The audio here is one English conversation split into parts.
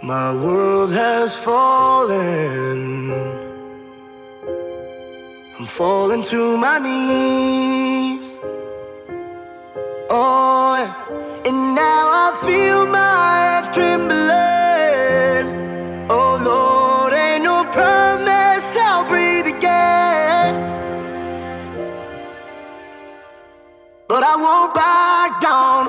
My world has fallen. I'm falling to my knees. Oh, yeah. And now I feel my hands trembling. Oh Lord, ain't no promise I'll breathe again. But I won't back down.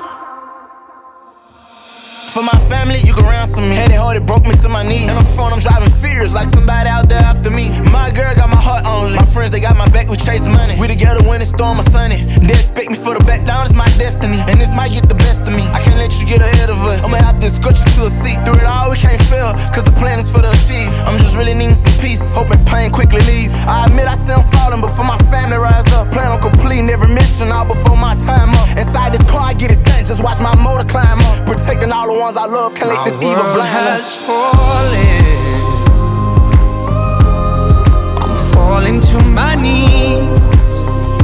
For my family, you can ransom me. Had it hard, it broke me to my knees. And on the phone, I'm driving fears like somebody out there after me. My girl got my heart only. My friends, they got my back, we chase money. We together when it's storm or sunny. They expect me for the back down, it's my destiny. And this might get the best of me. I can't let you get ahead of us. I'ma have to escort you to a seat. Through it all, we can't fail, cause the plan is for the achieve. I'm just really needing some peace, hoping pain quickly leave. I admit I see I'm falling, but for my family rise up. Plan on completing every mission all before my time up. Inside this car, I get it done, just watch my motor climb up. Protecting all the ones I love, can't let this evil blind us. Falling, I'm falling to my knees.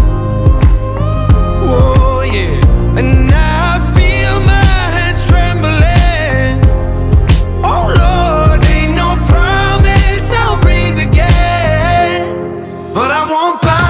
Whoa, yeah. And now I feel my hands trembling. Oh Lord, ain't no promise I'll breathe again. But I won't bow